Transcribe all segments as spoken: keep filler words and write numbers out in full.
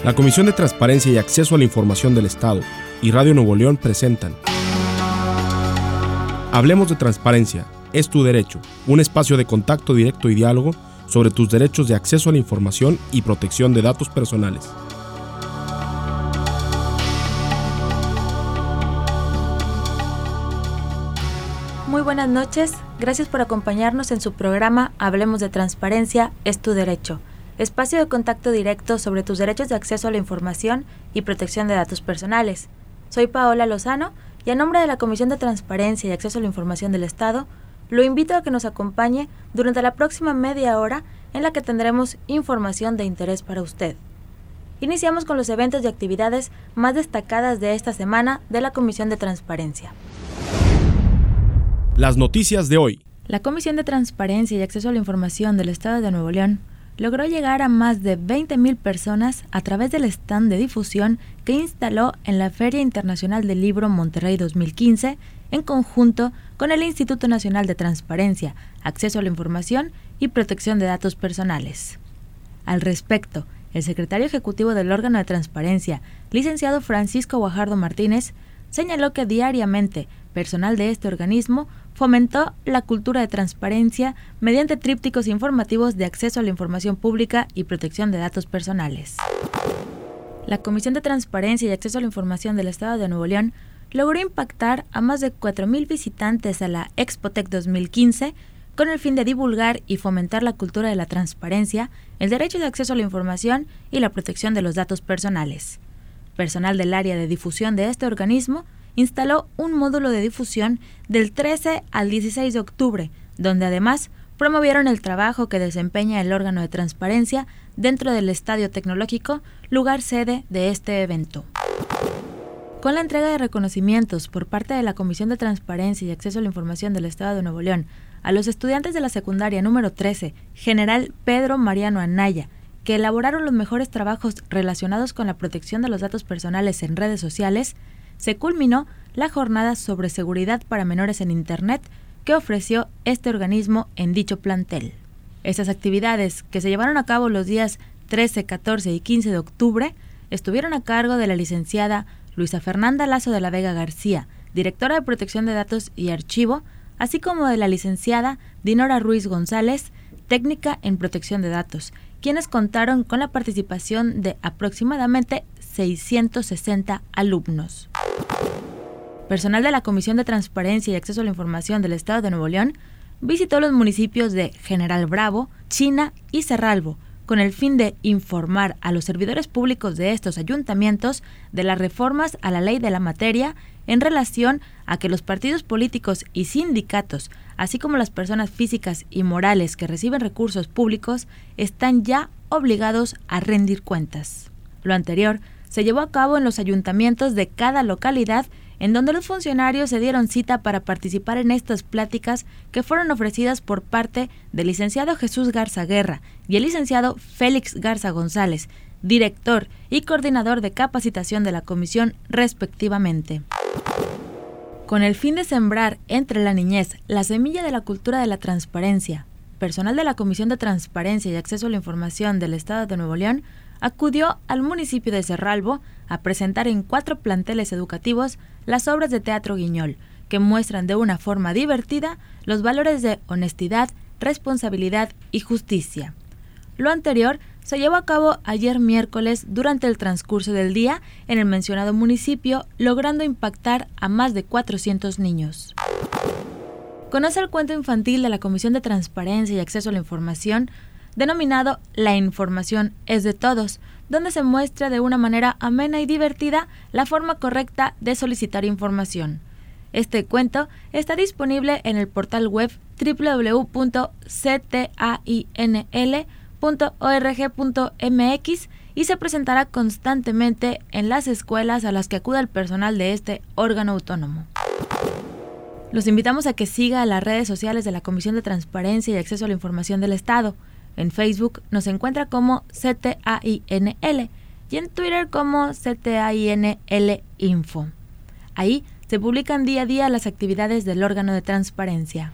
La Comisión de Transparencia y Acceso a la Información del Estado y Radio Nuevo León presentan Hablemos de Transparencia, es tu derecho, un espacio de contacto directo y diálogo sobre tus derechos de acceso a la información y protección de datos personales. Muy buenas noches, gracias por acompañarnos en su programa Hablemos de Transparencia, es tu derecho, espacio de contacto directo sobre tus derechos de acceso a la información y protección de datos personales. Soy Paola Lozano y a nombre de la Comisión de Transparencia y Acceso a la Información del Estado, lo invito a que nos acompañe durante la próxima media hora en la que tendremos información de interés para usted. Iniciamos con los eventos y actividades más destacadas de esta semana de la Comisión de Transparencia. Las noticias de hoy. La Comisión de Transparencia y Acceso a la Información del Estado de Nuevo León logró llegar a más de veinte mil personas a través del stand de difusión que instaló en la Feria Internacional del Libro Monterrey dos mil quince, en conjunto con el Instituto Nacional de Transparencia, Acceso a la Información y Protección de Datos Personales. Al respecto, el secretario ejecutivo del órgano de transparencia, licenciado Francisco Guajardo Martínez, señaló que diariamente personal de este organismo fomentó la cultura de transparencia mediante trípticos informativos de acceso a la información pública y protección de datos personales. La Comisión de Transparencia y Acceso a la Información del Estado de Nuevo León logró impactar a más de cuatro mil visitantes a la Expotec dos mil quince con el fin de divulgar y fomentar la cultura de la transparencia, el derecho de acceso a la información y la protección de los datos personales. Personal del área de difusión de este organismo instaló un módulo de difusión del trece al dieciséis de octubre, donde además promovieron el trabajo que desempeña el órgano de transparencia dentro del Estadio Tecnológico, lugar sede de este evento. Con la entrega de reconocimientos por parte de la Comisión de Transparencia y Acceso a la Información del Estado de Nuevo León a los estudiantes de la secundaria número trece, General Pedro Mariano Anaya, que elaboraron los mejores trabajos relacionados con la protección de los datos personales en redes sociales, se culminó la jornada sobre seguridad para menores en Internet que ofreció este organismo en dicho plantel. Estas actividades, que se llevaron a cabo los días trece, catorce y quince de octubre, estuvieron a cargo de la licenciada Luisa Fernanda Lazo de la Vega García, directora de Protección de Datos y Archivo, así como de la licenciada Dinora Ruiz González, técnica en protección de datos, quienes contaron con la participación de aproximadamente seiscientos sesenta alumnos. Personal de la Comisión de Transparencia y Acceso a la Información del Estado de Nuevo León visitó los municipios de General Bravo, China y Cerralbo, con el fin de informar a los servidores públicos de estos ayuntamientos de las reformas a la ley de la materia en relación a que los partidos políticos y sindicatos, así como las personas físicas y morales que reciben recursos públicos, están ya obligados a rendir cuentas. Lo anterior se llevó a cabo en los ayuntamientos de cada localidad, en donde los funcionarios se dieron cita para participar en estas pláticas que fueron ofrecidas por parte del licenciado Jesús Garza Guerra y el licenciado Félix Garza González, director y coordinador de capacitación de la comisión respectivamente. Con el fin de sembrar entre la niñez la semilla de la cultura de la transparencia, personal de la Comisión de Transparencia y Acceso a la Información del Estado de Nuevo León acudió al municipio de Cerralbo a presentar en cuatro planteles educativos las obras de teatro Guiñol, que muestran de una forma divertida los valores de honestidad, responsabilidad y justicia. Lo anterior se llevó a cabo ayer miércoles durante el transcurso del día en el mencionado municipio, logrando impactar a más de cuatrocientos niños. Conoce el cuento infantil de la Comisión de Transparencia y Acceso a la Información, denominado La información es de todos, donde se muestra de una manera amena y divertida la forma correcta de solicitar información. Este cuento está disponible en el portal web doble u doble u doble u punto c t a i n l punto org punto m x y se presentará constantemente en las escuelas a las que acuda el personal de este órgano autónomo. Los invitamos a que siga las redes sociales de la Comisión de Transparencia y Acceso a la Información del Estado. En Facebook nos encuentra como C T A I N L y en Twitter como C T A I N L Info. Ahí se publican día a día las actividades del órgano de transparencia.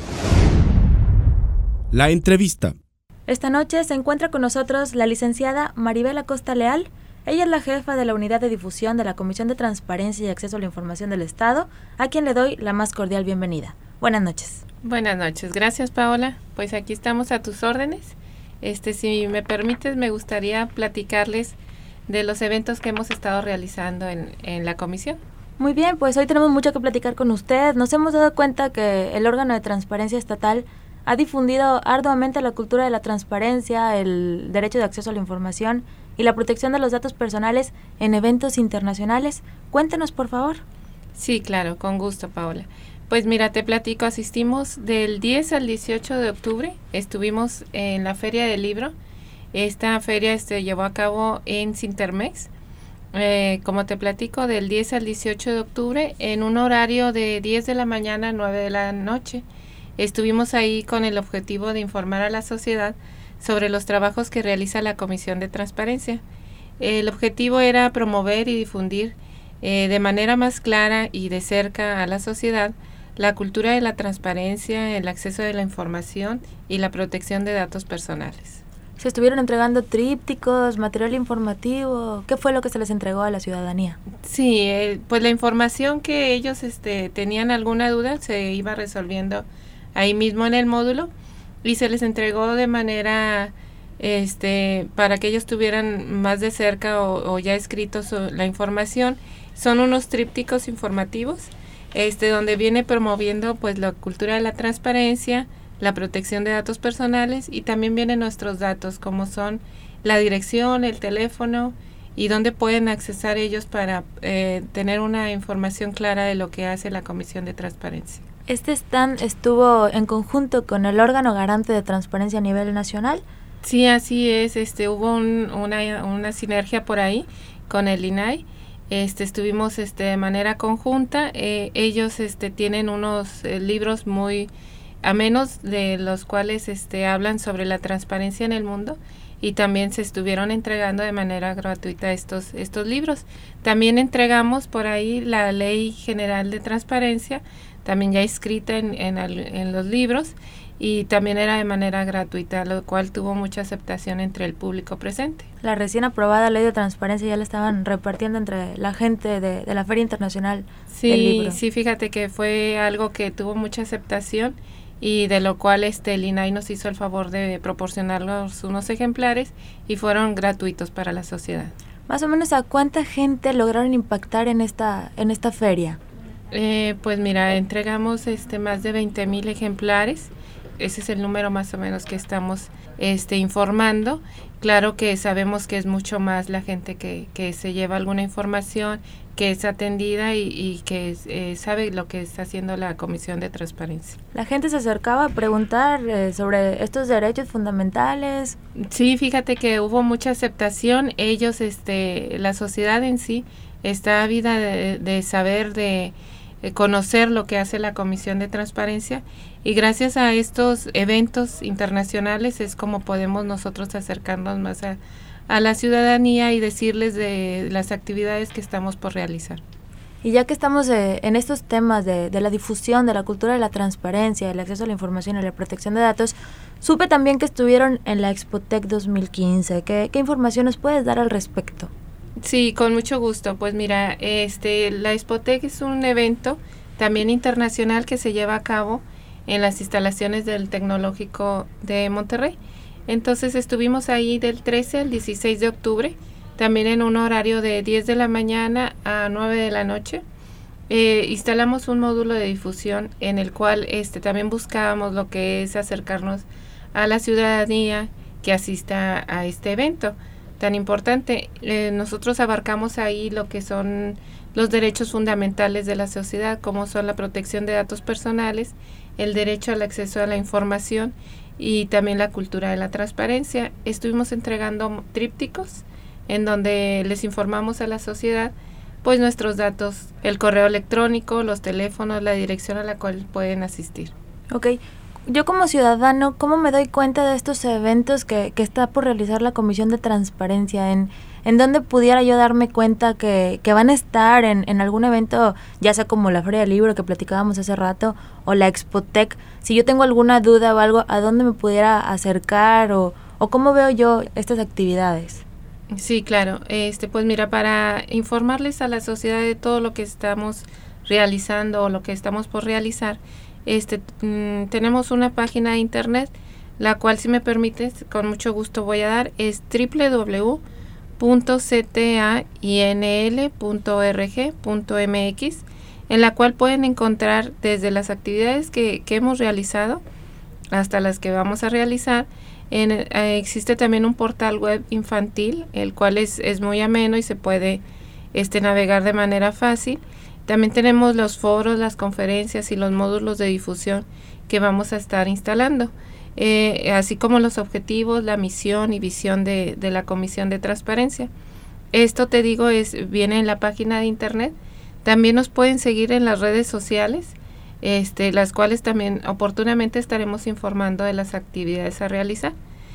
La entrevista. Esta noche se encuentra con nosotros la licenciada Maribel Acosta Leal. Ella es la jefa de la Unidad de Difusión de la Comisión de Transparencia y Acceso a la Información del Estado, a quien le doy la más cordial bienvenida. Buenas noches. Buenas noches, gracias Paola. Pues aquí estamos a tus órdenes. Este, si me permites, me gustaría platicarles de los eventos que hemos estado realizando en, en la comisión. Muy bien, pues hoy tenemos mucho que platicar con usted. Nos hemos dado cuenta que el órgano de transparencia estatal ha difundido arduamente la cultura de la transparencia, el derecho de acceso a la información y la protección de los datos personales en eventos internacionales. Cuéntenos, por favor. Sí, claro, con gusto, Paola. Pues mira, te platico, asistimos del diez al dieciocho de octubre, estuvimos en la Feria del Libro. Esta feria se llevó a cabo en Cintermex, eh, como te platico, del diez al dieciocho de octubre, en un horario de diez de la mañana a nueve de la noche. Estuvimos ahí con el objetivo de informar a la sociedad sobre los trabajos que realiza la Comisión de Transparencia. El objetivo era promover y difundir eh, de manera más clara y de cerca a la sociedad la cultura de la transparencia, el acceso a la información y la protección de datos personales. ¿Se estuvieron entregando trípticos, material informativo? ¿Qué fue lo que se les entregó a la ciudadanía? Sí, eh, pues la información que ellos este, tenían alguna duda se iba resolviendo ahí mismo en el módulo y se les entregó de manera este para que ellos tuvieran más de cerca o, o ya escritos la información. Son unos trípticos informativos este donde viene promoviendo pues la cultura de la transparencia, la protección de datos personales y también vienen nuestros datos como son la dirección, el teléfono y dónde pueden accesar ellos para eh, tener una información clara de lo que hace la Comisión de Transparencia. ¿Este stand estuvo en conjunto con el órgano garante de transparencia a nivel nacional? Sí, así es. Este, hubo un, una, una sinergia por ahí con el I N A I. Este, estuvimos este, de manera conjunta. Eh, ellos este, tienen unos eh, libros muy amenos de los cuales este, hablan sobre la transparencia en el mundo y también se estuvieron entregando de manera gratuita estos, estos libros. También entregamos por ahí la Ley General de Transparencia, también ya escrita en, en, en los libros y también era de manera gratuita, lo cual tuvo mucha aceptación entre el público presente. La recién aprobada Ley de Transparencia ya la estaban repartiendo entre la gente de, de la Feria Internacional sí, del Libro. Sí, fíjate que fue algo que tuvo mucha aceptación y de lo cual este el I N A I nos hizo el favor de proporcionarlos unos ejemplares y fueron gratuitos para la sociedad. Más o menos, ¿a cuánta gente lograron impactar en esta en esta feria? Eh, pues mira, entregamos este más de veinte mil ejemplares. Ese es el número más o menos que estamos este, informando. Claro que sabemos que es mucho más la gente que, que se lleva alguna información, que es atendida y, y que eh, sabe lo que está haciendo la Comisión de Transparencia. ¿La gente se acercaba a preguntar eh, sobre estos derechos fundamentales? Sí, fíjate que hubo mucha aceptación. Ellos, este, la sociedad en sí, está ávida de, de saber, de eh, conocer lo que hace la Comisión de Transparencia. Y gracias a estos eventos internacionales es como podemos nosotros acercarnos más a, a la ciudadanía y decirles de las actividades que estamos por realizar. Y ya que estamos eh, en estos temas de, de la difusión, de la cultura de la transparencia, el acceso a la información y la protección de datos, supe también que estuvieron en la Expotec dos mil quince. ¿Qué, qué información nos puedes dar al respecto? Sí, con mucho gusto. Pues mira, este, la Expotec es un evento también internacional que se lleva a cabo en las instalaciones del Tecnológico de Monterrey. Entonces estuvimos ahí del trece al dieciséis de octubre, también en un horario de diez de la mañana a nueve de la noche. Eh, instalamos un módulo de difusión en el cual este, también buscábamos lo que es acercarnos a la ciudadanía que asista a este evento tan importante. Eh, nosotros abarcamos ahí lo que son los derechos fundamentales de la sociedad, como son la protección de datos personales, el derecho al acceso a la información y también la cultura de la transparencia. Estuvimos entregando trípticos en donde les informamos a la sociedad pues nuestros datos, el correo electrónico, los teléfonos, la dirección a la cual pueden asistir. Ok, yo como ciudadano, ¿cómo me doy cuenta de estos eventos que, que está por realizar la Comisión de Transparencia? ¿En, en dónde pudiera yo darme cuenta que, que van a estar en, en algún evento, ya sea como la Feria del Libro que platicábamos hace rato, o la Expotec? Si yo tengo alguna duda o algo, ¿a dónde me pudiera acercar o, o cómo veo yo estas actividades? Sí, claro. Este, pues mira, para informarles a la sociedad de todo lo que estamos realizando o lo que estamos por realizar, este, mmm, tenemos una página de internet, la cual, si me permites, con mucho gusto voy a dar, es doble u doble u doble u punto c t a i n l punto org punto m x, en la cual pueden encontrar desde las actividades que, que hemos realizado hasta las que vamos a realizar. En, eh, existe también un portal web infantil, el cual es, es muy ameno y se puede este, navegar de manera fácil. También tenemos los foros, las conferencias y los módulos de difusión que vamos a estar instalando, eh, así como los objetivos, la misión y visión de, de la Comisión de Transparencia. Esto, te digo, es viene en la página de internet. También nos pueden seguir en las redes sociales, este, las cuales también oportunamente estaremos informando de las actividades a realizar.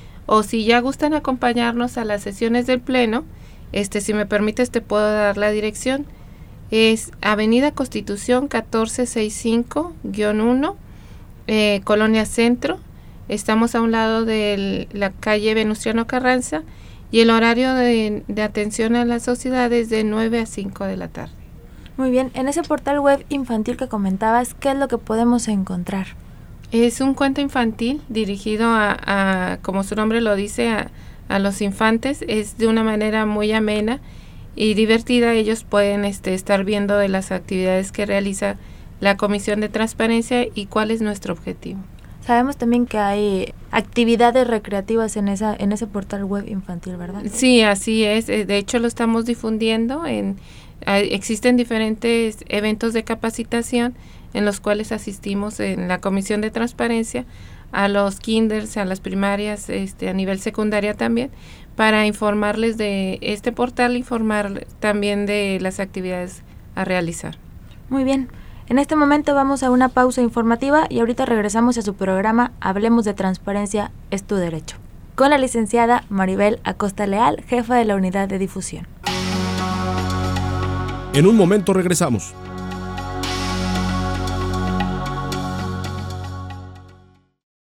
O si ya gustan acompañarnos a las sesiones del Pleno, este, si me permites te puedo dar la dirección. Es Avenida Constitución catorce sesenta y cinco guión uno, eh, Colonia Centro. Estamos a un lado de la calle Venustiano Carranza y el horario de, de atención a la sociedad es de nueve a cinco de la tarde. Muy bien, en ese portal web infantil que comentabas, ¿qué es lo que podemos encontrar? Es un cuento infantil dirigido a, a como su nombre lo dice, a, a los infantes. Es de una manera muy amena y divertida. Ellos pueden este, estar viendo de las actividades que realiza la Comisión de Transparencia y cuál es nuestro objetivo. Sabemos también que hay actividades recreativas en esa en ese portal web infantil, ¿verdad? Sí, así es. De hecho, lo estamos difundiendo. En, existen diferentes eventos de capacitación en los cuales asistimos en la Comisión de Transparencia a los kinders, a las primarias, este, a nivel secundaria también, para informarles de este portal, informar también de las actividades a realizar. Muy bien. En este momento vamos a una pausa informativa y ahorita regresamos a su programa Hablemos de Transparencia, es tu derecho, con la licenciada Maribel Acosta Leal, jefa de la Unidad de Difusión. En un momento regresamos.